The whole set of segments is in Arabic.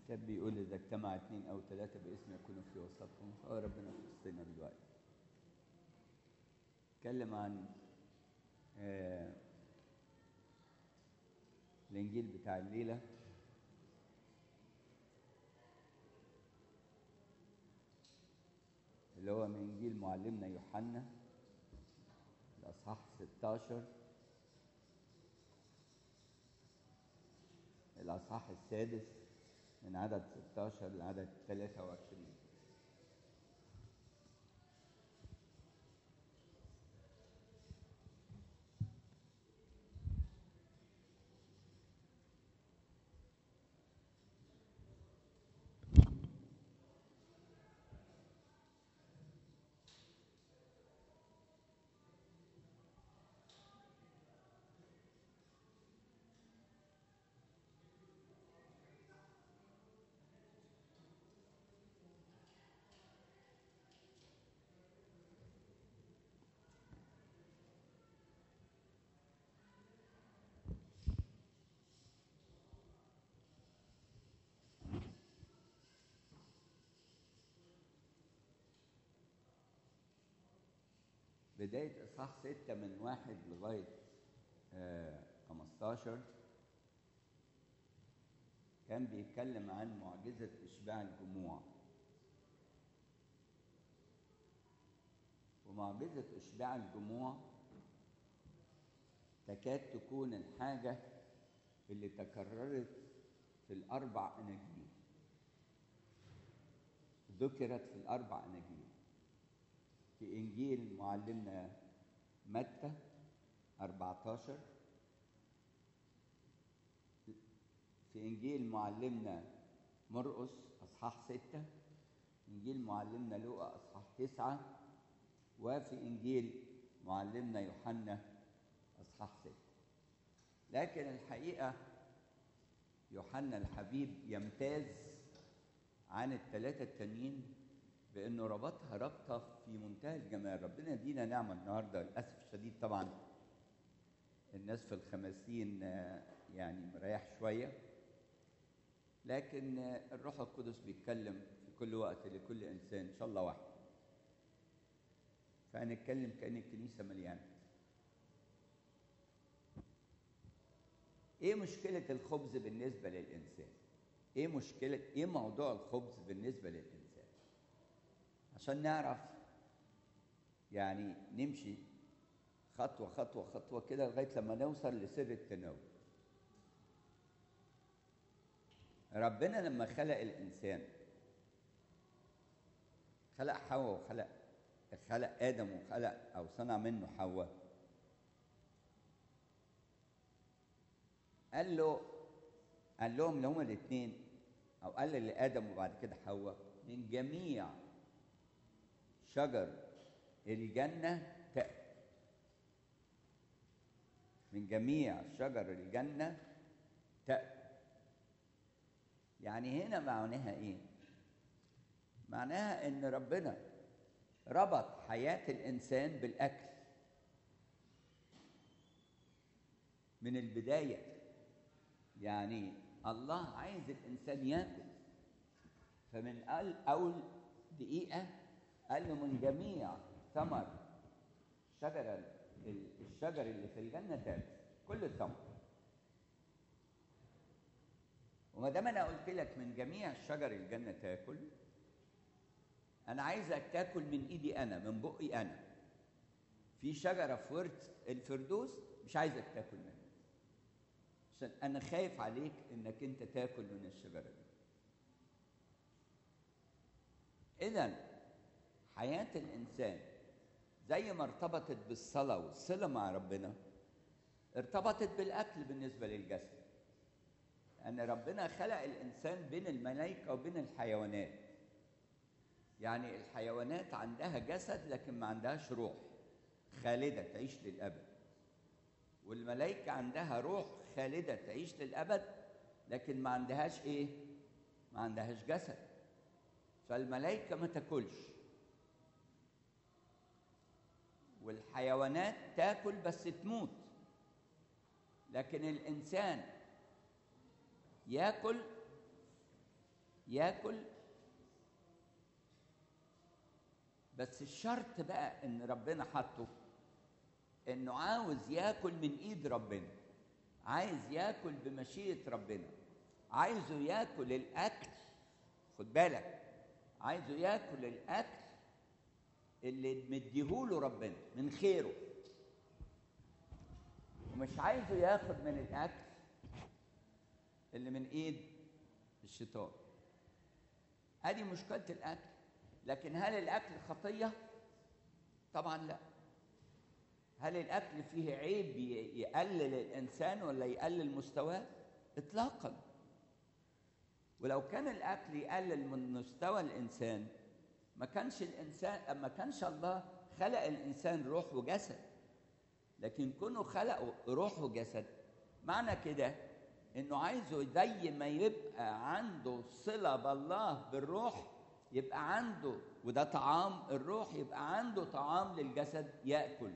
الكتاب بيقول إذا اجتمع 2 أو 3 باسم يكونوا في وسطهم، فهو ربنا في وسطنا دلوقتي. اتكلم عن الإنجيل بتاع الليلة، اللي هو من إنجيل معلمنا يوحنا الأصحاح 16 الأصحاح السادس من عدد 16 لعدد 23. بداية إصحاح 6 من 1 لغاية 15 كان بيتكلم عن معجزة إشباع الجموع. ومعجزة إشباع الجموع تكاد تكون الحاجة اللي تكررت في الأربع أناجيل، ذكرت في الأربع أناجيل. في إنجيل معلمنا متى 14، في إنجيل معلمنا مرقس أصحاح 6، إنجيل معلمنا لوقا أصحاح 9، وفي إنجيل معلمنا يوحنا أصحاح 6. لكن الحقيقة يوحنا الحبيب يمتاز عن الثلاثة التانيين بأنه ربطها ربطة في منتهى الجمال. ربنا يدينا نعمة النهاردة. للأسف الشديد طبعا الناس في الخمسين يعني مريح شوية، لكن الروح القدس بيتكلم في كل وقت لكل إنسان إن شاء الله واحد، فهنتكلم كأن الكنيسة مليانة. إيه مشكلة الخبز بالنسبة للإنسان؟ إيه موضوع الخبز بالنسبة للإنسان؟ عشان نعرف يعني نمشي خطوة خطوة خطوة كده لغاية لما نوصل لسر التناول. ربنا لما خلق الإنسان، خلق حواء خلق آدم وخلق أو صنع منه حواء، قال لهم لهما الاثنين، أو قال لآدم وبعد كده حواء، من جميع شجر الجنة تأكل، من جميع شجر الجنة تأكل. يعني هنا معناها إيه؟ معناها إن ربنا ربط حياة الإنسان بالأكل من البداية. يعني الله عايز الإنسان يأكل، فمن أول دقيقة قال له من جميع ثمر الشجر اللي في الجنة تاكل، كل الثمر. وما دام أنا قلت لك من جميع شجر الجنة تاكل، أنا عايزك تاكل من إيدي أنا، من بقي أنا. في شجرة في ورث الفردوس مش عايزك تاكل منها، عشان أنا خايف عليك إنك أنت تاكل من الشجرة دي. إذن حياة الإنسان زي ما ارتبطت بالصلاة والصلة مع ربنا، ارتبطت بالأكل بالنسبة للجسد. أن ربنا خلق الإنسان بين الملائكة وبين الحيوانات. يعني الحيوانات عندها جسد لكن ما عندهاش روح خالدة تعيش للأبد، والملائكة عندها روح خالدة تعيش للأبد لكن ما عندهاش إيه؟ ما عندهاش جسد. فالملائكة ما تاكلش، والحيوانات تاكل بس تموت، لكن الإنسان ياكل ياكل، بس الشرط بقى ان ربنا حطه انه عاوز ياكل من ايد ربنا، عايز ياكل بمشيئة ربنا، عايزه ياكل الاكل، خد بالك، عايزه ياكل الاكل اللي مديهوله ربنا من خيره، ومش عايزه ياخد من الاكل اللي من ايد الشيطان. ادي مشكلة الاكل. لكن هل الاكل خطية؟ طبعا لا. هل الاكل فيه عيب يقلل الانسان ولا يقلل مستواه؟ اطلاقا. ولو كان الاكل يقلل من مستوى الانسان ما كانش الله خلق الانسان روح وجسد. لكن كونه خلق روح وجسد معنى كده انه عايزه زي ما يبقى عنده صلة بالله بالروح يبقى عنده، وده طعام الروح، يبقى عنده طعام للجسد يأكل.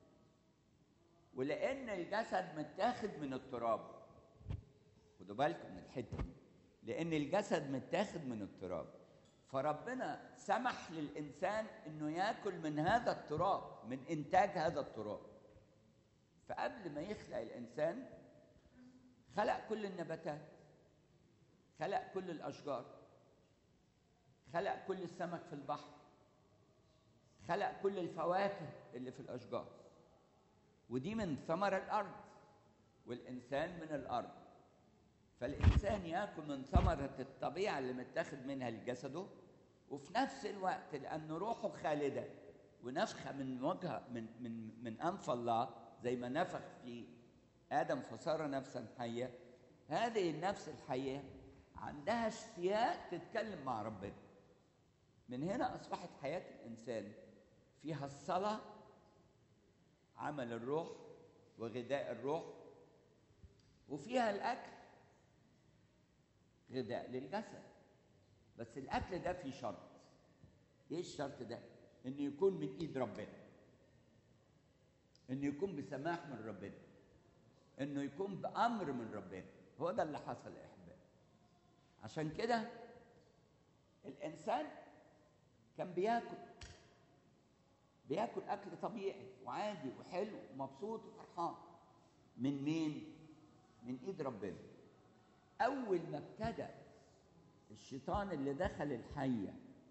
ولأن الجسد متاخد من التراب، خدوا بالكم من الحتة دي، لأن الجسد متاخد من التراب، فربنا سمح للإنسان إنه يأكل من هذا التراب، من إنتاج هذا التراب. فقبل ما يخلق الإنسان خلق كل النباتات، خلق كل الأشجار، خلق كل السمك في البحر، خلق كل الفواكه اللي في الأشجار، ودي من ثمر الأرض، والإنسان من الأرض. فالإنسان يأكل من ثمرة الطبيعة اللي متاخد منها لجسده، وفي نفس الوقت لأن روحه خالدة ونفخة من وجه من أنف الله، زي ما نفخ في آدم فصار نفسا حية، هذه النفس الحية عندها اشتياق تتكلم مع ربنا. من هنا أصبحت حياة الإنسان فيها الصلاة، عمل الروح وغذاء الروح، وفيها الأكل غذاء للجسد. بس الأكل ده فيه شرط. إيه الشرط ده؟ إنه يكون من إيد ربنا، إنه يكون بسماح من ربنا، إنه يكون بأمر من ربنا. هو ده اللي حصل يا أحبائي. عشان كده الإنسان كان بياكل أكل طبيعي وعادي وحلو ومبسوط وفرحان. من مين؟ من إيد ربنا. أول ما ابتدى الشيطان اللي دخل الحية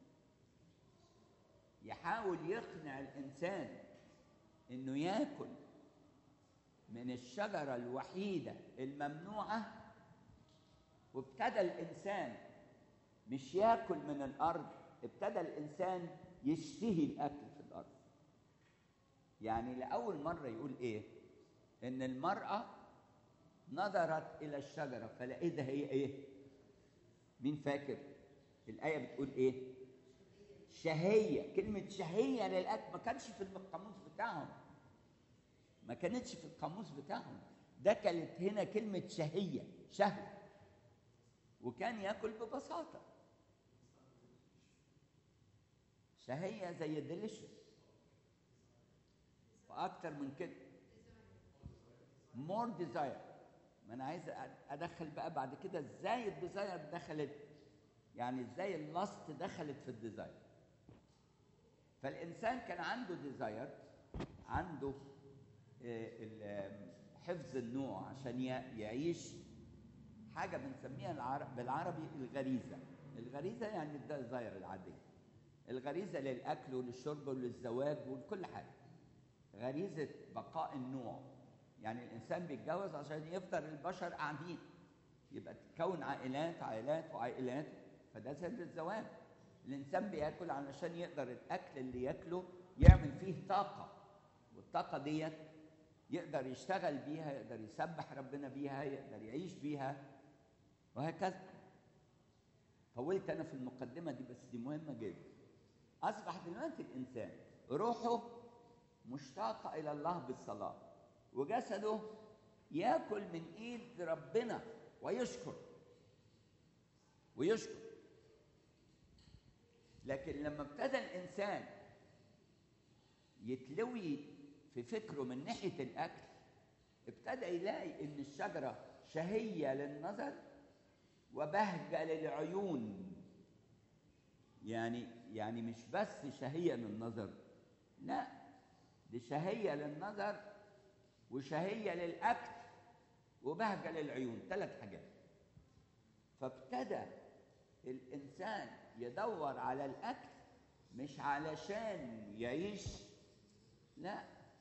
يحاول يقنع الإنسان إنه ياكل من الشجرة الوحيدة الممنوعة، وابتدى الإنسان مش ياكل من الأرض، ابتدى الإنسان يشتهي الأكل في الأرض. يعني لأول مرة يقول إيه؟ إن المرأة نظرت إلى الشجرة فلقيتها هي إيه؟ مين فاكر؟ الآية بتقول إيه؟ شهية. كلمة شهية للأكل ما كانش في القاموس بتاعهم، ما كانتش في القاموس بتاعهم. دخلت هنا كلمة شهية، شهوة، وكان ياكل ببساطة. شهية زي ديليشس، وأكتر من كده more desire. ما أنا عايز أدخل بقى بعد كده إزاي الديزاير دخلت، يعني إزاي اللاست دخلت في الديزاير. فالإنسان كان عنده ديزاير، عنده حفظ النوع عشان يعيش حاجة بنسميها بالعربي الغريزة. الغريزة يعني الديزاير العادية، الغريزة للأكل وللشرب وللزواج ولكل حاجة. غريزة بقاء النوع، يعني الإنسان بيتجوز عشان يفضل البشر قاعدين، يبقى تتكون عائلات عائلات وعائلات، فده سر الزواج. الإنسان بياكل علشان يقدر الأكل اللي ياكله يعمل فيه طاقة، والطاقة ديت يقدر يشتغل بيها، يقدر يسبح ربنا بيها، يقدر يعيش بيها، وهكذا. طولت أنا في المقدمة دي بس دي مهمة جدا. أصبح دلوقتي الإنسان روحه مشتاقة إلى الله بالصلاة، وجسده ياكل من إيد ربنا ويشكر. لكن لما ابتدى الإنسان يتلوي في فكره من ناحية الأكل، ابتدى يلاقي إن الشجرة شهية للنظر وبهجة للعيون يعني مش بس شهية للنظر، لا، دي شهية للنظر وشهية للأكل وبهجة للعيون، 3 حاجات. فابتدى الإنسان يدور على الأكل مش علشان يعيش، لا،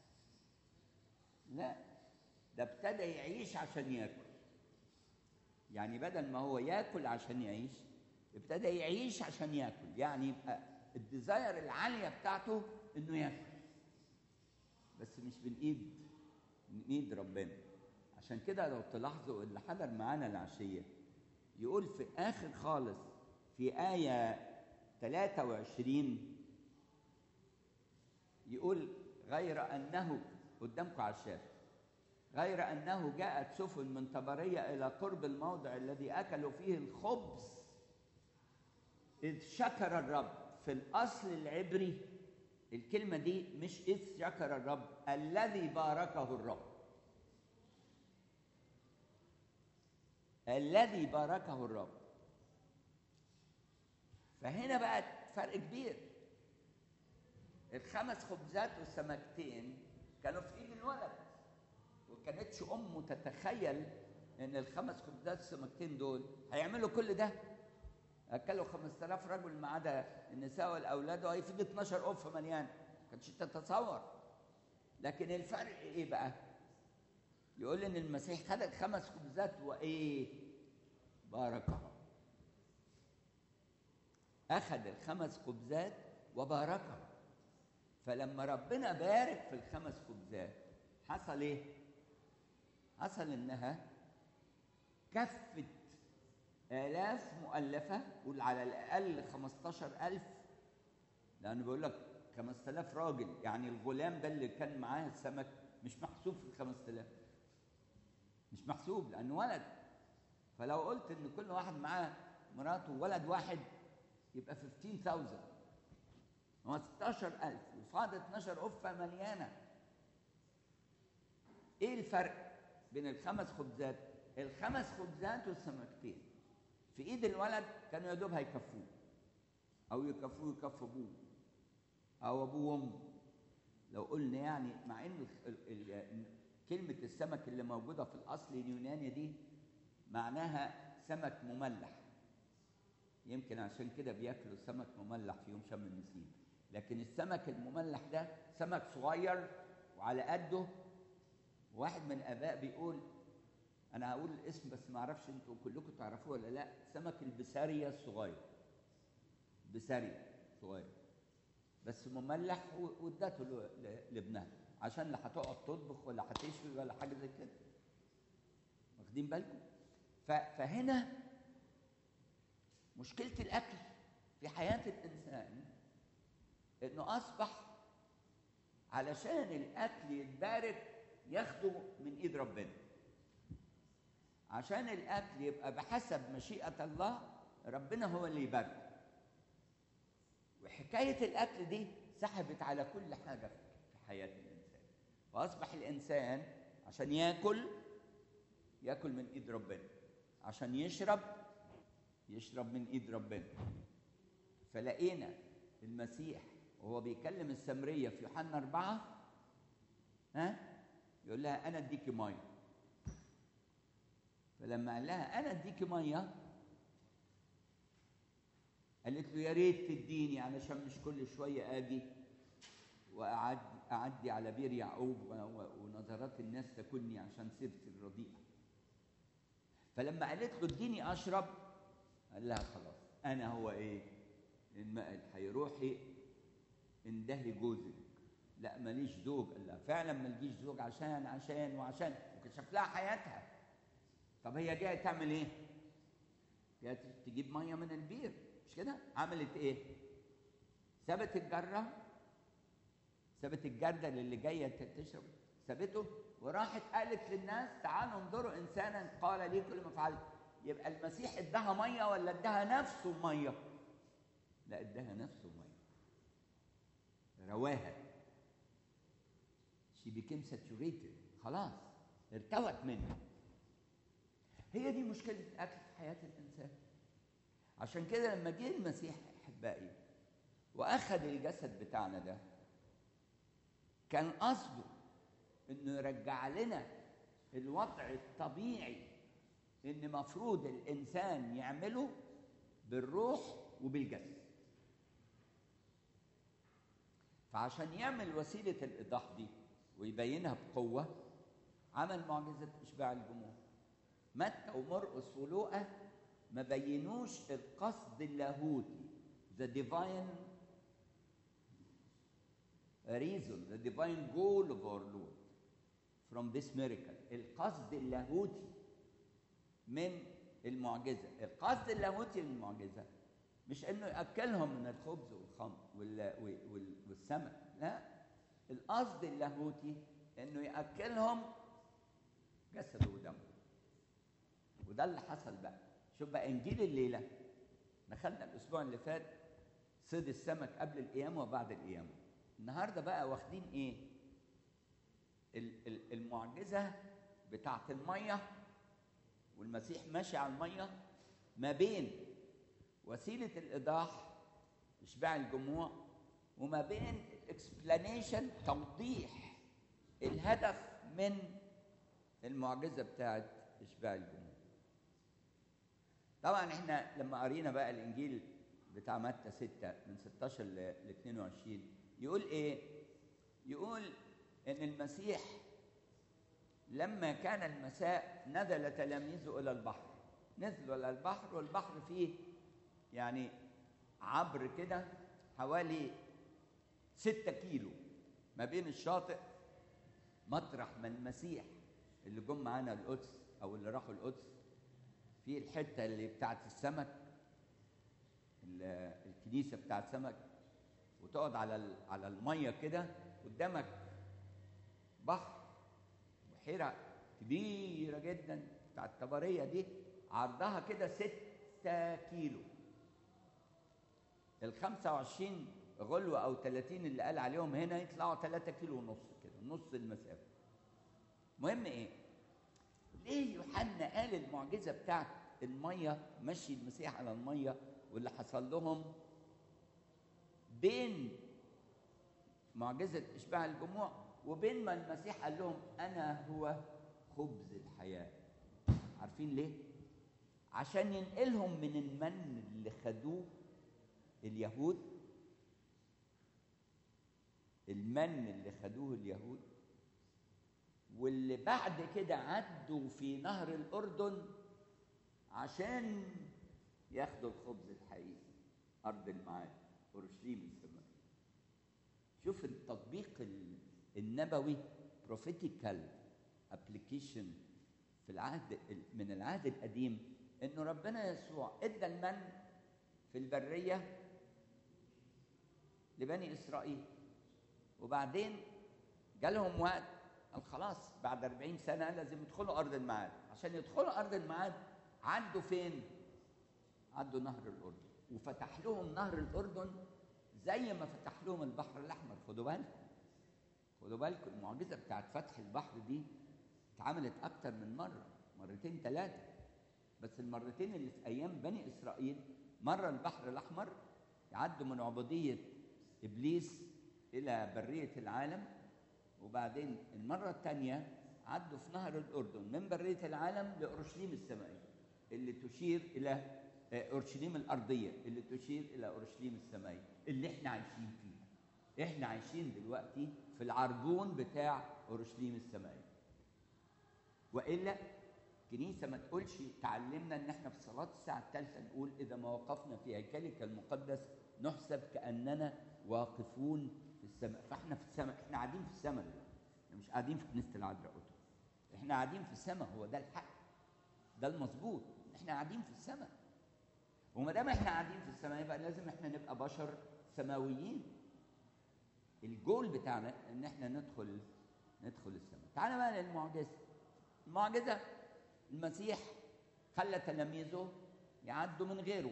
ده ابتدى يعيش عشان ياكل. يعني بدل ما هو ياكل عشان يعيش، ابتدى يعيش عشان ياكل. يعني يبقى الديزاير العالية بتاعته انه ياكل، بس مش من ايد ربنا. عشان كده لو تلاحظوا اللي حضر معانا العشية يقول في آخر خالص في آية 23، يقول غير أنه، قدامكم على الشاشة، غير أنه جاءت سفن من طبرية إلى قرب الموضع الذي أكلوا فيه الخبز إذ شكر الرب. في الأصل العبري الكلمة دي مش إذ شكر الرب، الذي باركه الرب، الذي باركه الرب. فهنا بقى فرق كبير. 5 خبزات والسمكتين كانوا في ايد الولد، وكانتش امه تتخيل ان ال5 خبزات والسمكتين دول هيعملوا كل ده. اكلوا 5000 رجل ما عدا النساء والاولاد، وهيفيد 12 قفه مليان، ما كانتش تتصور. لكن الفرق ايه بقى؟ يقول ان المسيح خد ال5 خبزات وايه؟ باركها. اخذ ال5 خبزات وباركها. فلما ربنا بارك في ال5 خبزات حصل ايه؟ حصل انها كفت آلاف مؤلفة، قول على الأقل 15,000، لأنه بيقول لك 5000 راجل، يعني الغلام ده اللي كان معاه السمك مش محسوب في ال5000، مش محسوب لأنه ولد. فلو قلت إن كل واحد معاه مراته وولد واحد يبقى 15,000، هو 16,000 وفاض 12 قفة مليانة. إيه الفرق بين ال5 خبزات؟ ال5 خبزات والسمكتين في ايد الولد كانوا يا دوب هيكفوه، او يكفوا ابوه او ابوه وامه. لو قلنا يعني، مع ان كلمه السمك اللي موجوده في الاصل اليوناني دي معناها سمك مملح، يمكن عشان كده بياكلوا سمك مملح في يوم شم النسيم. لكن السمك المملح ده سمك صغير وعلى قده. واحد من الاباء بيقول، انا هقول الاسم بس ما اعرفش انتوا كلكم تعرفوه ولا لا، سمك البسارية الصغير، بسارية صغير بس مملح، وادته لابنها عشان لا هتقعد تطبخ ولا هتشوي ولا حاجه زي كده. واخدين بالكم؟ فهنا مشكله الاكل في حياه الانسان انه اصبح علشان الاكل يتبارك ياخده من ايد ربنا. عشان الأكل يبقى بحسب مشيئة الله، ربنا هو اللي يبارك. وحكاية الأكل دي سحبت على كل حاجة في حياة الإنسان، وأصبح الإنسان عشان ياكل من إيد ربنا، عشان يشرب من إيد ربنا. فلقينا المسيح وهو بيكلم السامرية في يوحنا 4 يقول لها أنا أديكي مية. فلما قال لها انا اديكي ميه، قالت له يا ريت تديني علشان مش كل شويه اجي واعدي على بير يعقوب ونظرات الناس تاكلني عشان سيرتي الرديئه. فلما قالت له اديني اشرب، قال لها خلاص انا هو ايه؟ الماء الحي. روحي اندهي جوزك. لا ماليش زوج. قال لها فعلا مالكيش زوج عشان وكشف لها حياتها. طب هي جايه تعمل ايه؟ جايه تجيب ميه من البير، مش كده؟ عملت ايه؟ سابت الجردل اللي جايه تشرب، سابته وراحت قالت للناس تعالوا انظروا انسانا قال لي كل ما فعلت. يبقى المسيح اداها ميه ولا اداها نفسه ميه؟ لا، اداها نفسه ميه، رواها. she became saturated، خلاص ارتوت منه. هي دي مشكلة الأكل في حياة الإنسان. عشان كده لما جه المسيح احبائي واخذ الجسد بتاعنا ده، كان قصده انه يرجع لنا الوضع الطبيعي ان مفروض الانسان يعمله بالروح وبالجسد. فعشان يعمل وسيله الايضاح دي ويبينها بقوه، عمل معجزه اشباع الجموع. متى ومرقس ولوقا ما بينوش القصد اللاهوتي، the divine reason, the divine goal of our Lord from this miracle. القصد اللاهوتي من المعجزة. القصد اللاهوتي من المعجزة مش انه يأكلهم من الخبز والخمر والسمك، لا، القصد اللاهوتي انه يأكلهم جسده ودمه. وده اللي حصل بقى. شوف بقى انجيل الليلة، دخلنا الاسبوع اللي فات صيد السمك قبل القيامة وبعد القيامة. النهارده بقى واخدين ايه؟ المعجزة بتاعت المية، والمسيح ماشي على المية ما بين وسيلة الإيضاح إشباع الجموع وما بين الاكسبلانيشن، توضيح الهدف من المعجزة بتاعت إشباع الجموع. طبعا احنا لما قرينا بقى الإنجيل بتاع متى 6 من 16 ل 22 يقول ايه؟ يقول ان المسيح لما كان المساء نزل تلاميذه الى البحر. نزلوا الى البحر، والبحر فيه يعني عبر كده حوالي 6 كيلو ما بين الشاطئ مطرح ما المسيح اللي جم معانا القدس او اللي راحوا القدس، في الحته اللي بتاعت السمك، الكنيسه بتاعت سمك، وتقعد على الميه كده، قدامك بحر، بحيره كبيره جدا بتاعت طبريه دي، عرضها كده 6 كيلو. ال 25 غلوه او 30 اللي قال عليهم هنا يطلعوا 3 كيلو ونص كده، نص المسافه. المهم ايه؟ ليه يوحنا قال المعجزه بتاعت الميه، مشي المسيح على الميه واللي حصل لهم بين معجزة إشباع الجموع وبين ما المسيح قال لهم أنا هو خبز الحياة؟ عارفين ليه؟ عشان ينقلهم من المن اللي خدوه اليهود، المن اللي خدوه اليهود واللي بعد كده عدوا في نهر الأردن عشان ياخدوا الخبز الحقيقي، أرض الميعاد، أورشليم السماء. شوف التطبيق النبوي، prophetical application في العهد من العهد القديم، انه ربنا يسوع ادى المن في البريه لبني اسرائيل، وبعدين جالهم وقت قال خلاص بعد 40 سنه لازم يدخلوا ارض الميعاد. عشان يدخلوا ارض الميعاد عدوا فين؟ عدوا نهر الاردن، وفتح لهم نهر الاردن زي ما فتح لهم البحر الاحمر. خدوا بالكم، خدوا بالكم، المعجزه بتاعت فتح البحر دي اتعملت اكتر من مره، مرتين 3. بس المرتين اللي في ايام بني اسرائيل، مره البحر الاحمر يعدوا من عبوديه ابليس الى بريه العالم، وبعدين المره الثانيه عدوا في نهر الاردن من بريه العالم لاورشليم السمائيه اللي تشير الى اورشليم الارضيه اللي تشير الى اورشليم السمائيه اللي احنا عايشين فيها. احنا عايشين دلوقتي في العربون بتاع اورشليم السمائيه. والا الكنيسه ما تقولش، تعلمنا ان احنا في صلاه الساعه الثالثه نقول اذا ما وقفنا في هيكلك المقدس نحسب كاننا واقفون في السماء. فاحنا في السماء، احنا قاعدين في السماء دلوقتي، احنا مش قاعدين في كنيسه العذراء قدس، احنا قاعدين في السماء. هو ده الحق، ده المظبوط، احنا قاعدين في السماء. وما دام احنا قاعدين في السماء يبقى لازم احنا نبقى بشر سماويين. الجول بتاعنا ان احنا ندخل السماء. تعالى بقى للمعجزه. المعجزه المسيح خلى تلاميذه يعدوا من غيره،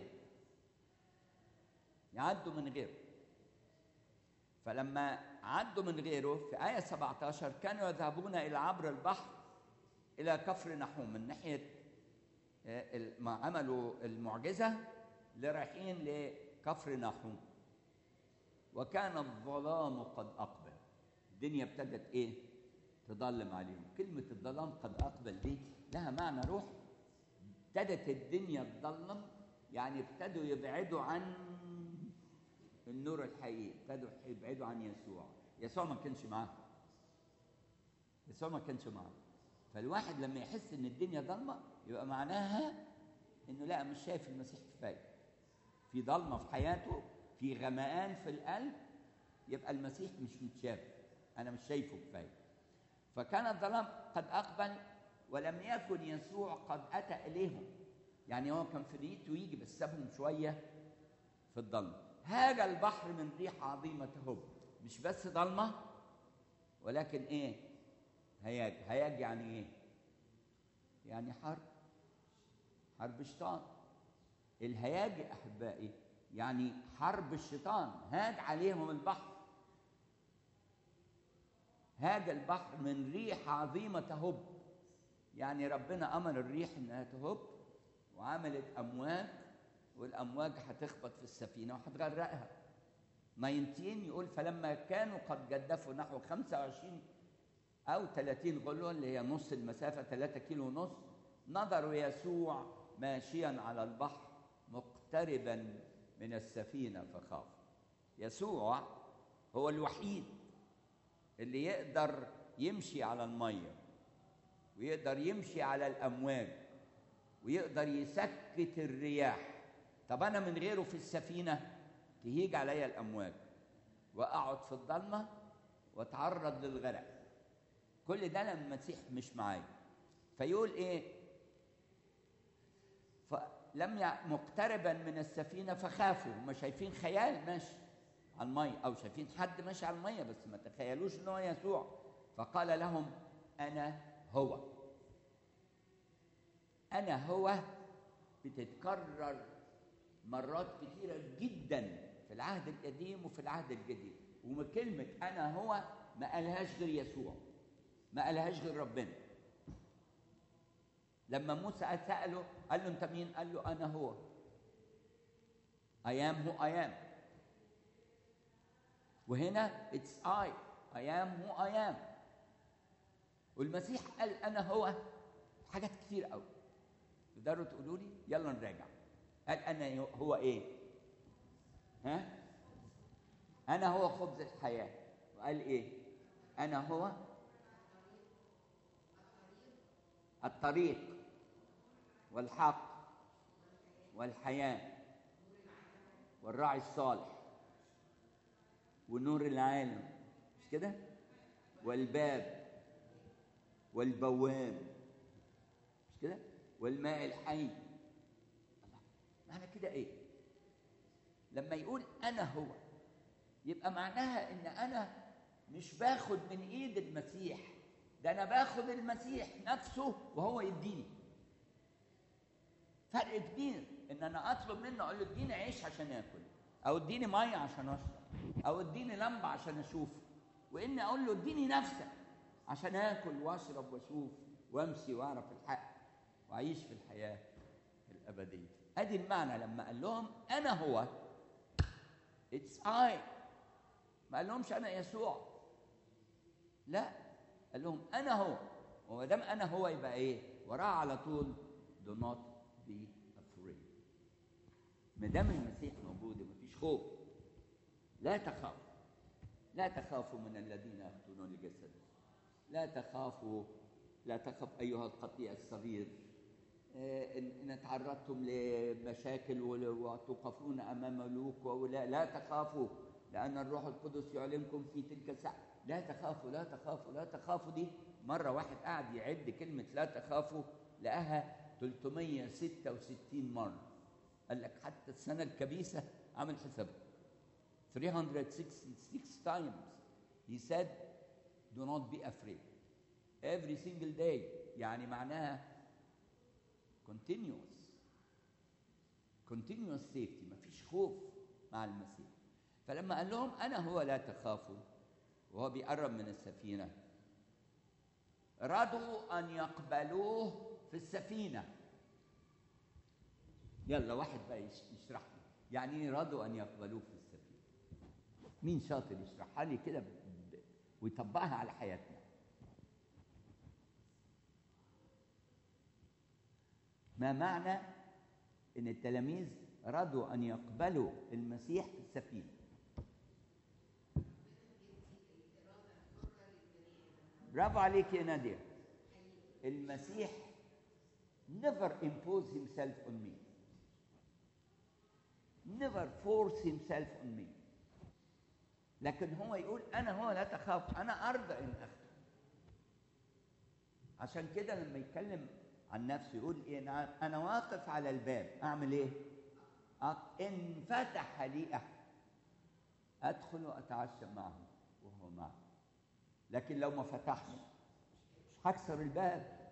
فلما عدوا من غيره في آية 17 كانوا يذهبون إلى عبر البحر إلى كفر نحوم. من ناحية ما عملوا المعجزة اللي رايحين لكفر ناحوم، وكان الظلام قد أقبل. الدنيا ابتدت إيه؟ تضلم عليهم. كلمة الظلام قد أقبل دي لها معنى روحي. ابتدت الدنيا تضلم، يعني ابتدوا يبعدوا عن النور الحقيقي، ابتدوا يبعدوا عن يسوع. يسوع ما كانش معاهم، يسوع ما كانش معاهم. فالواحد لما يحس ان الدنيا ضلمه يبقى معناها انه لا، مش شايف المسيح كفايه، في ضلمه في حياته، في غمقان في القلب، يبقى المسيح مش متشاف، انا مش شايفه كفايه. فكان الظلام قد اقبل ولم يكن يسوع قد اتى اليهم. يعني هو كان في نيته يجي بس سابهم شويه في الضلمه. هاج البحر من ريح عظيمه تهب. مش بس ضلمه ولكن ايه؟ هياج. هياج يعني ايه؟ يعني حرب شيطان. الهياج يا احبائي يعني حرب الشيطان. هاج عليهم البحر. هاج البحر من ريح عظيمه تهب، يعني ربنا امر الريح انها تهب وعملت امواج، والامواج هتخبط في السفينه وهتغرقها. 19 يقول فلما كانوا قد جدفوا نحو 25 أو 30 غلو اللي هي نص المسافة 3 كيلو ونص، نظروا يسوع ماشيا على البحر مقتربا من السفينة فخافوا. يسوع هو الوحيد اللي يقدر يمشي على المية ويقدر يمشي على الأمواج ويقدر يسكت الرياح. طب أنا من غيره في السفينة تهيج عليا الأمواج وأقعد في الضلمة وأتعرض للغرق. كل ده لما المسيح مش معايا. فيقول ايه؟ فلم مقتربا من السفينه فخافوا. هم شايفين خيال ماشي على الميه، او شايفين حد ماشي على الميه بس ما تخيلوش ان هو يسوع. فقال لهم انا هو. انا هو بتتكرر مرات كثيره جدا في العهد القديم وفي العهد الجديد. وكلمه انا هو ما قالهاش غير يسوع، ما قالهاش غير ربنا. لما موسى سأله قال له انت مين؟ قال له انا هو. I am who I am. وهنا it's I am who I am. والمسيح قال انا هو حاجات كتير قوي. تقدروا تقولوا لي؟ يلا نراجع. قال انا هو ايه؟ ها؟ انا هو خبز الحياة. وقال ايه؟ انا هو الطريق والحق والحياة والراعي الصالح ونور العالم، مش كده؟ والباب والبواب، مش كده؟ والماء الحي. معنى كده ايه؟ لما يقول انا هو يبقى معناها ان انا مش باخد من ايد المسيح، ده انا باخد المسيح نفسه وهو يديني. فرق كبير ان انا اطلب منه اقول له اديني عيش عشان اكل، او اديني ميه عشان اشرب، او اديني لمبه عشان اشوف، واني اقول له اديني نفسك عشان اكل واشرب واشوف وامشي واعرف الحق واعيش في الحياه الابديه. ادي المعنى لما قال لهم انا هو. اتس اي. ما قال لهمش انا يسوع، لا، قال لهم انا هو. وما دام انا هو يبقى ايه؟ وراه على طول do not be afraid. ما دام المسيح موجود مفيش خوف. لا تخافوا، لا تخافوا من الذين يقتلون الجسد، لا تخافوا، لا تخف ايها القطيع الصغير ان تعرضتم لمشاكل وتوقفون امام ملوك وولاء. لا تخافوا لان الروح القدس يعلمكم في تلك الساعه. لا تخافوا، لا تخافوا، لا تخافوا. دي مره واحد قاعد يعد كلمه لا تخافوا لقاها 366 مره. قال لك حتى السنه الكبيسه عمل حسابها 366 times he said do not be afraid every single day. يعني معناها continuous safety، مفيش خوف مع المسيح. فلما قال لهم انا هو لا تخافوا وهو بيقرب من السفينه، رضوا ان يقبلوه في السفينه. يلا واحد بقى يشرح لي يعني ايه رضوا ان يقبلوه في السفينه. مين شاطر يشرحها لي كده ويطبقها على حياتنا؟ ما معنى ان التلاميذ رضوا ان يقبلوا المسيح في السفينه؟ برافو عليك يا ناديه. المسيح never impose himself on me, never force himself on me، لكن هو يقول انا هو لا تخاف، انا ارضى ان اخذ. عشان كده لما يتكلم عن نفسه يقول ايه؟ انا واقف على الباب، اعمل ايه؟ ان فتح لي احد ادخل واتعشى معه وهو معه. لكن لو ما فتحش مش هكسر الباب،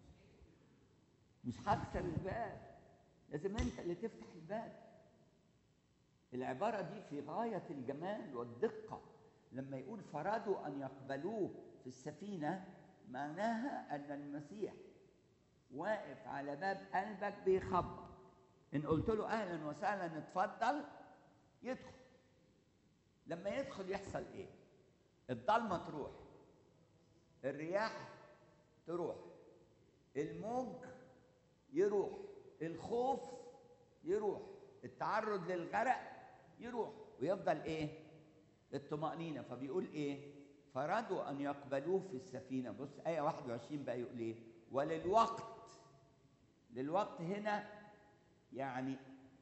مش هكسر الباب، لازم انت اللي تفتح الباب. العبارة دي في غاية الجمال والدقة. لما يقول فرادوا أن يقبلوه في السفينة، معناها أن المسيح واقف على باب قلبك بيخبط. إن قلت له أهلا وسهلا اتفضل، يدخل. لما يدخل يحصل إيه؟ الضلمة تروح، الرياح تروح، الموج يروح، الخوف يروح، التعرض للغرق يروح، ويفضل ايه؟ الطمأنينة. فبيقول ايه؟ فرادوا ان يقبلوه في السفينة. بص آية 21 بقى يقول ايه؟ وللوقت. للوقت هنا يعني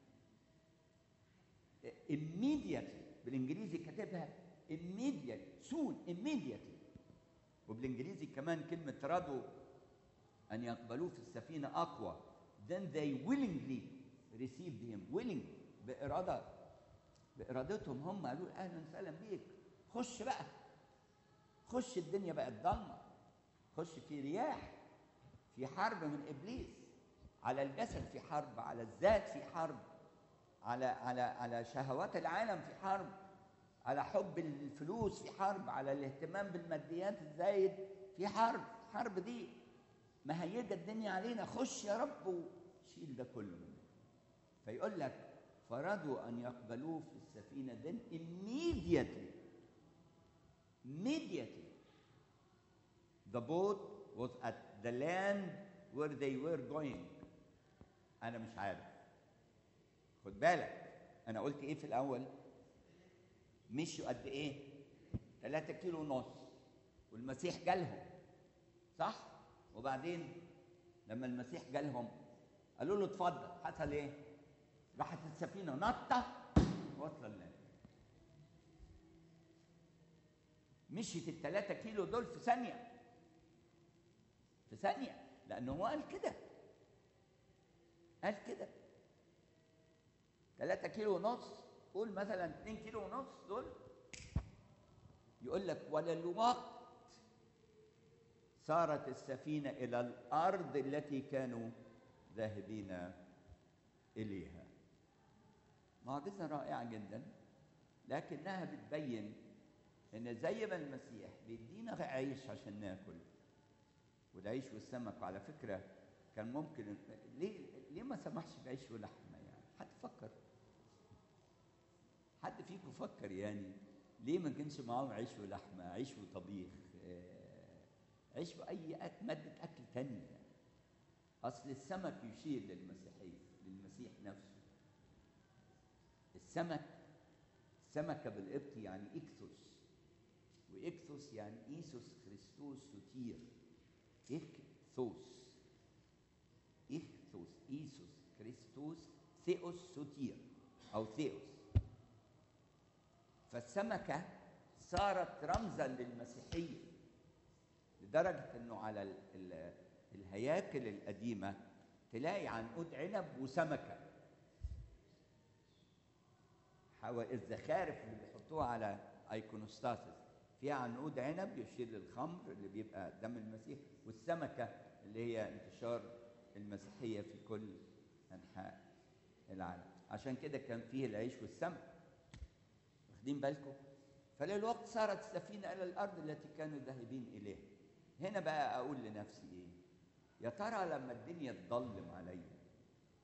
immediately، بالانجليزي كاتبها immediately، soon، immediately. وبالانجليزي كمان كلمة رادوا ان يقبلوه في السفينة اقوى. then they willingly received him. willing، بإرادتهم هم قالوا أهلا وسهلا بيك، خش بقى، خش. الدنيا بقت ضلمة، خش في رياح، في حرب من إبليس على الجسد، في حرب على الذات، في حرب على شهوات العالم، في حرب على حب الفلوس، في حرب على الاهتمام بالماديات الزايد، في حرب دي مهيجة الدنيا علينا. خش يا رب وشيل ده كله. فيقول لك فرضوا أن يقبلوه في السفينة. then immediately the boat was at the land where they were going. أنا مش عارف، خد بالك أنا قلت إيه في الأول؟ مشوا قد إيه؟ 3 كيلو ونص، والمسيح جالهم، صح؟ وبعدين لما المسيح جالهم قالوا له اتفضل، حصل إيه؟ راحت السفينة نطة واصلة لنا. مشيت ال3 كيلو دول في ثانية، في ثانية، لأنه هو قال كده، قال كده 3 كيلو ونص، قول مثلا 2 كيلو ونص دول. يقول لك وللوقت صارت السفينة إلى الأرض التي كانوا ذاهبين إليها. معجزة رائعة جدا، لكنها بتبين إن زي ما المسيح بيدينا عيش عشان ناكل، والعيش والسمك. وعلى فكرة كان ممكن ليه ما سمحش بعيش ولحمة؟ يعني حد فيكم فكر يعني ليه ما كانش معاهم عيش ولحمة، عيش وطبيخ، عيش وأي مادة أكل تانية؟ أصل السمك يشير للمسيح نفسه. السمكة بالقبطي يعني إكثوس، وإكثوس يعني إيسوس خريستوس سوتير. إكثوس إيسوس خريستوس ثيوس سوتير أو ثيوس. فالسمكة صارت رمزا للمسيحية، لدرجة أنه على الهياكل القديمة تلاقي عنقود عنب وسمكة. الزخارف اللي بيحطوها على ايكونوستاسيس فيها عنقود عنب يشير للخمر اللي بيبقى دم المسيح، والسمكة اللي هي انتشار المسيحية في كل أنحاء العالم. عشان كده كان فيه العيش والسمك، واخدين بالكم؟ فللوقت صارت السفينة إلى الأرض التي كانوا ذاهبين إليها. هنا بقى أقول لنفسي إيه؟ يا ترى لما الدنيا تضلم عليا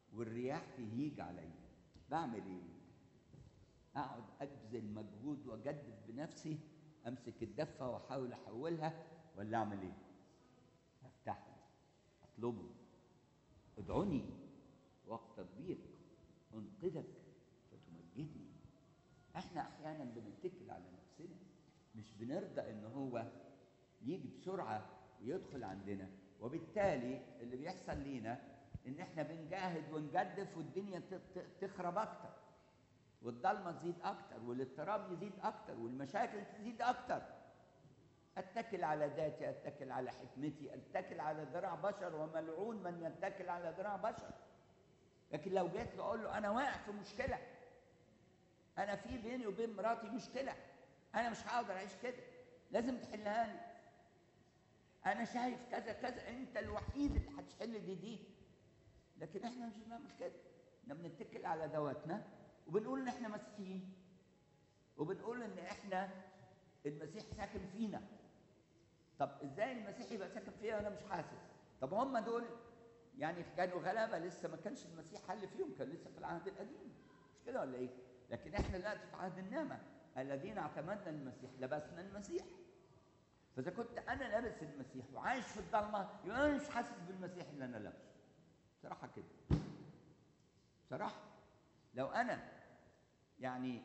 والرياح تهيج عليا، بعمل ايه؟ اقعد ابذل مجهود واجدف بنفسي، امسك الدفه واحاول احولها، ولا اعمل ايه؟ افتح له، اطلبه، ادعوني وقت كبير انقذك فتمجدني. احنا احيانا بنتكل على نفسنا، مش بنرضى ان هو يجي بسرعه ويدخل عندنا، وبالتالي اللي بيحصل لينا ان احنا بنجاهد ونجدف والدنيا تخرب اكتر، والضلمه تزيد اكتر، والاضطراب يزيد اكتر، والمشاكل تزيد اكتر. اتكل على ذاتي، اتكل على حكمتي، اتكل على ذراع بشر، وملعون من يتكل على ذراع بشر. لكن لو جيت له اقول له انا واقع في مشكله، انا في بيني وبين مراتي مشكله، انا مش هقدر اعيش كده، لازم تحلها لي، انا شايف كذا كذا، انت الوحيد اللي هتحل دي. لكن احنا مش بنعمل كده، احنا بنتكل على ذواتنا وبنقول ان احنا مسيحيين، وبنقول ان احنا المسيح ساكن فينا. طب ازاي المسيح يبقى ساكن فينا وانا مش حاسس؟ طب هم دول يعني كانوا غلابه، لسه ما كانش المسيح حل فيهم، كان لسه في العهد القديم، مش كده ولا ايه؟ لكن احنا دلوقتي في عهد النعمه، الذين اعتمدنا المسيح لبسنا المسيح. فاذا كنت انا لابس المسيح وعايش في الضلمه، يبقى انا مش حاسس بالمسيح اللي انا لابسه. بصراحه كده، بصراحه لو انا يعني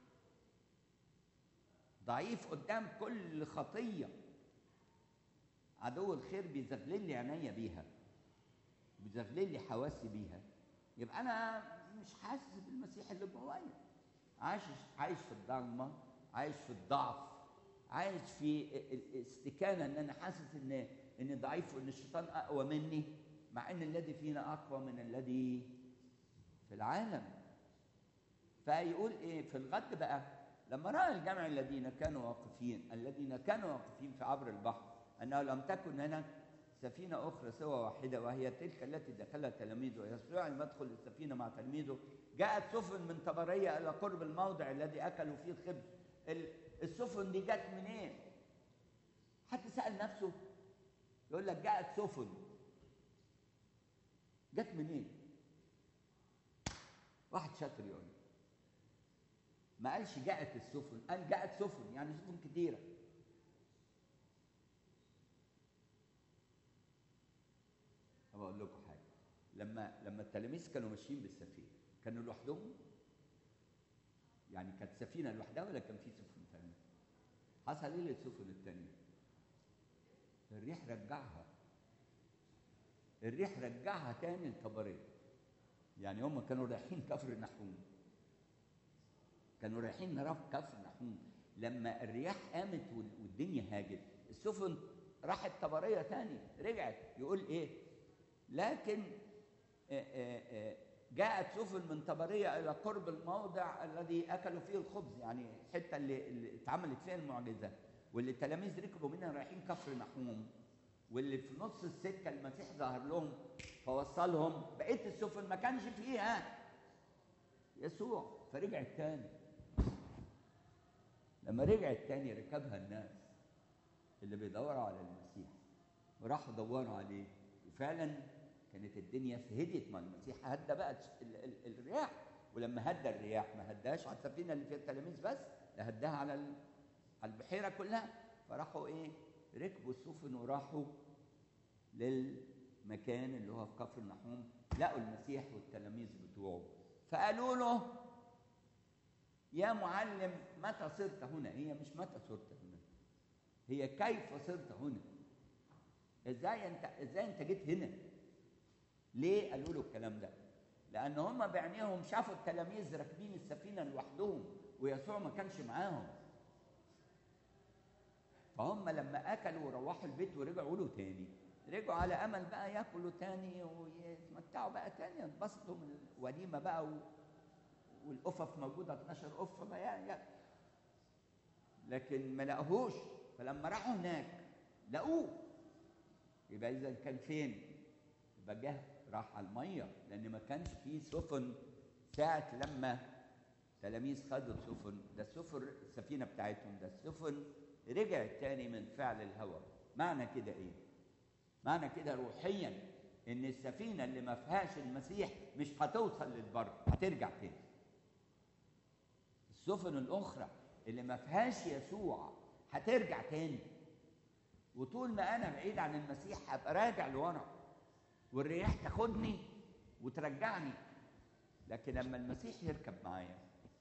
ضعيف قدام كل خطيه عدو الخير بيزغلل لي عينيا بيها، بيزغلل لي حواسي بيها، يبقى انا مش حاسس بالمسيح اللي جوايا. عايش في الضلمه، عايش في الضعف، عايش في الاستكانه، ان انا حاسس اني ضعيف وان الشيطان اقوى مني، مع ان الذي فينا اقوى من الذي في العالم. فيقول ايه في الغد بقى لما راى الجمع الذين كانوا واقفين في عبر البحر انه لم تكن هناك سفينه اخرى سوى واحده، وهي تلك التي دخلها تلاميذه، يسوع يدخل السفينه مع تلاميذه، جاءت سفن من طبريه الى قرب الموضع الذي اكلوا فيه الخبز. السفن دي جت منين؟ حد سال نفسه؟ يقول لك جاءت سفن، جت منين؟ واحد شاطر يقول لي. ما قالش جاءت السفن، قال جاءت سفن، يعني سفن كتيره. أقول لكم حاجه، لما التلاميذ كانوا ماشيين بالسفينه كانوا لوحدهم؟ يعني كانت سفينه لوحدها ولا كان في سفن ثانيه؟ حصل ايه للسفن الثانيه؟ الريح رجعها تاني لطبريه. يعني هم كانوا رايحين كفر نحوم، كانوا رايحين نرى كفر نحوم، لما الرياح قامت والدنيا هاجت، السفن راحت طبريه تاني، رجعت. يقول ايه؟ لكن جاءت سفن من طبريه الى قرب الموضع الذي اكلوا فيه الخبز، يعني الحته اللي اتعملت فيها المعجزه، واللي التلاميذ ركبوا منها رايحين كفر نحوم، واللي في نص السكه المسيح ظهر لهم فوصلهم. بقيه السفن ما كانش فيها يسوع، فرجعت تاني. لما رجعت تاني ركبها الناس اللي بيدوروا على المسيح، وراحوا دوروا عليه، وفعلا كانت الدنيا هديت. مع المسيح هدى بقى الرياح، ولما هدى الرياح ما هداش على السفينه اللي فيها التلاميذ بس، ده هداها على البحيره كلها. فراحوا ايه؟ ركبوا السفن وراحوا للمكان اللي هو في كفر نحوم، لقوا المسيح والتلاميذ بتوعه، فقالوا له يا معلم متى صرت هنا؟ هي مش متى صرت هنا، هي كيف صرت هنا؟ ازاي انت جيت هنا؟ ليه قالوا له الكلام ده؟ لان هم بعينيهم شافوا التلاميذ راكبين السفينه لوحدهم ويسوع ما كانش معاهم. فهم لما اكلوا وروحوا البيت ورجعوا له تاني، رجعوا على امل بقى ياكلوا تاني ويتمتعوا بقى تاني، ينبسطوا من الوليمه بقى والقفف موجوده 12 قفه بقى يعني. لكن ما لقوهوش، فلما راحوا هناك لقوه. يبقى اذا كان فين؟ يبقى جه راح على الميه، لان ما كانش فيه سفن ساعه لما تلاميذ خدوا السفن. ده السفينه بتاعتهم، ده السفن رجعت تاني من فعل الهوى. معنى كده ايه؟ معنى كده روحيا ان السفينه اللي ما فيهاش المسيح مش هتوصل للبر، هترجع تاني. السفن الاخرى اللي ما فيهاش يسوع هترجع تاني، وطول ما انا بعيد عن المسيح هبقى راجع لورا، والرياح تاخدني وترجعني. لكن لما المسيح يركب معايا،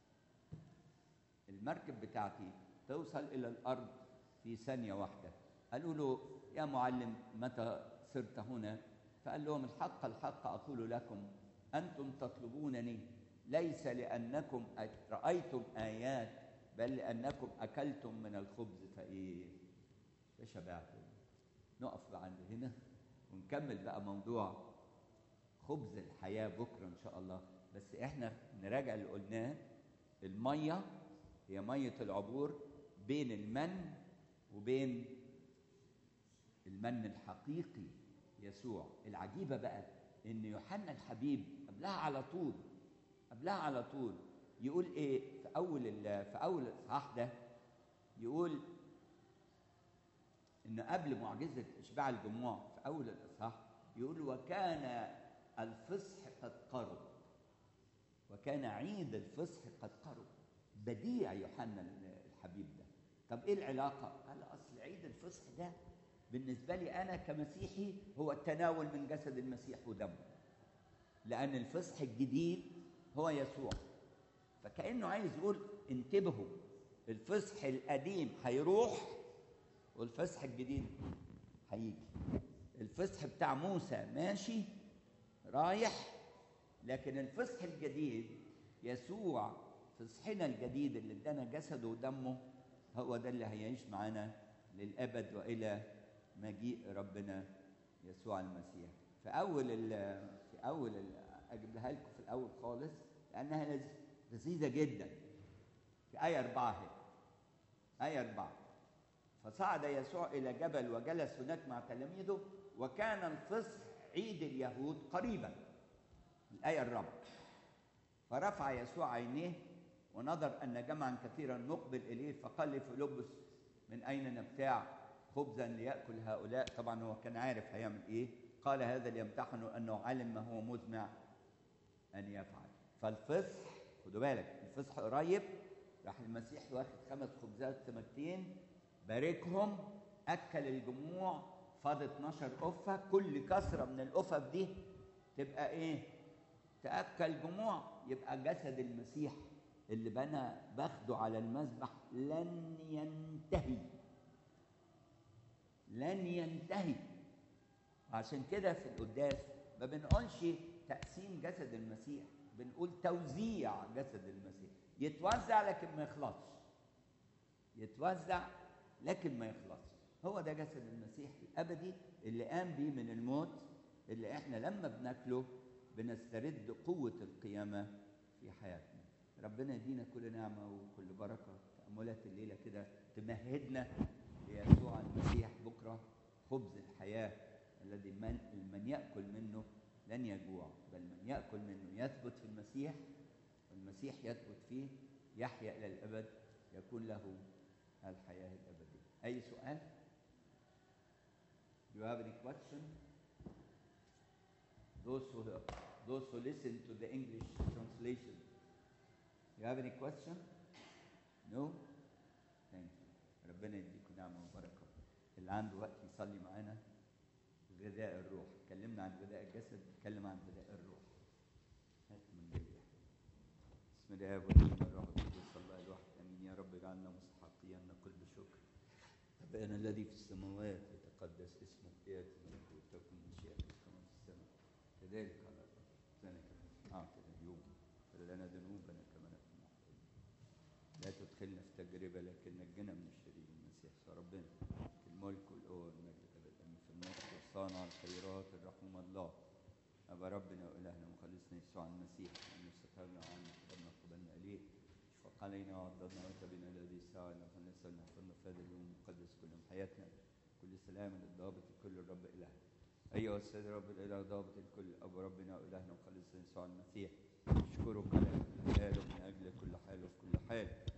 المركب بتاعتي توصل الى الارض في ثانيه واحده. قالوا له يا معلم متى صرت هنا؟ فقال لهم الحق الحق اقول لكم انتم تطلبونني ليس لانكم رايتم ايات، بل لانكم اكلتم من الخبز فشبعتم. نقف عند هنا ونكمل بقى موضوع خبز الحياه بكره ان شاء الله. بس احنا نراجع اللي قلناه. الميه هي ميه العبور بين المن وبين المن الحقيقي يسوع. العجيبه بقى ان يوحنا الحبيب قبلها على طول يقول ايه في اول الاصحاح ده؟ يقول ان قبل معجزه اشباع الجموع في اول الاصحاح يقول وكان الفصح قد قرب، وكان عيد الفصح قد قرب. بديع يوحنا الحبيب ده. طب ايه العلاقه؟ قال اصل عيد الفصح ده بالنسبه لي انا كمسيحي هو التناول من جسد المسيح ودمه، لان الفصح الجديد هو يسوع. فكانه عايز يقول انتبهوا، الفصح القديم هيروح والفصح الجديد هيجي. الفصح بتاع موسى ماشي رايح، لكن الفصح الجديد يسوع فصحنا الجديد اللي ادانا جسده ودمه هو ده اللي هيعيش معانا للابد والى مجيء ربنا يسوع المسيح. في اول اجيبها لكم في الاول خالص لانها لذيذه جدا. في آية 4 آية 4 فصعد يسوع إلى جبل وجلس هناك مع تلاميذه، وكان الفصح عيد اليهود قريبا. الآية 4 فرفع يسوع عينيه ونظر أن جمعا كثيرا مقبل إليه، فقال لفيلبس من أين نبتاع خبزا ليأكل هؤلاء؟ طبعا هو كان عارف هيعمل إيه. قال هذا ليمتحنه أنه علم ما هو مزمع أن يفعل. فالفصح خدوا بالك، الفصح قريب. راح المسيح واخد 5 خبزات سمكتين، باركهم، أكل الجموع، فاض 12 قفة. كل كسرة من القفف دي تبقى إيه؟ تأكل جموع. يبقى جسد المسيح اللي بنى باخده على المذبح لن ينتهي، لن ينتهي. عشان كده في القداس ما بنقولش تقسيم جسد المسيح، بنقول توزيع جسد المسيح. يتوزع لكن ما يخلصش، يتوزع لكن ما يخلصش. هو ده جسد المسيح الأبدي اللي قام بيه من الموت، اللي احنا لما بناكله بنسترد قوة القيامة في حياتنا. ربنا يدينا كل نعمة وكل بركة. تأملات الليلة كده تمهدنا ليسوع المسيح بكرة، خبز الحياة الذي من يأكل منه لن يجوع، بل من يأكل منه يثبت في المسيح، والمسيح يثبت فيه، يحيا إلى الأبد، يكون له الحياة الأبدية. أي سؤال؟ Do you have any question? Those who listen to the English translation, you have any question? No? Thank you. ربنا يديكم نعمة وبركة. اللي عنده وقت يصلي معانا. غذاء الروح، اتكلمنا عن غذاء الجسد، نتكلم عن غذاء الروح. هات من جديد. بسم الله والابن والروح القدس الله الواحد امين. يا رب اجعلنا مستحقين نقول بشكر. أبانا الذي في السماوات يتقدس اسمك، يأتي ملكوتك، تكن مشيئتك كما في السماء كذلك على الأرض. لنا كما أعطنا اليوم، اغفر لنا ذنوبنا كما نغفر للمحسنين، لا تدخلنا في تجربة لكن نجنا من الشرير. المسيح ربنا الملك والقوة والمجد أبدا في النصر والصانع الخيرات الرحوم الله أبا ربنا وإلهنا ومخلصنا يسوع المسيح، أن يسترنا عنا قبلنا إليه، اشفق علينا وعضدنا وتبنا الذي استعنا فنسأل نحفظنا في هذا اليوم المقدس كل يوم حياتنا. كل سلام للضابط الكل الرب إلهنا. أيها السيد رب الإله ضابط الكل أبو ربنا وإلهنا ومخلصنا يسوع المسيح، نشكرك على كل حال ومن أجل كل حال وفي كل حال.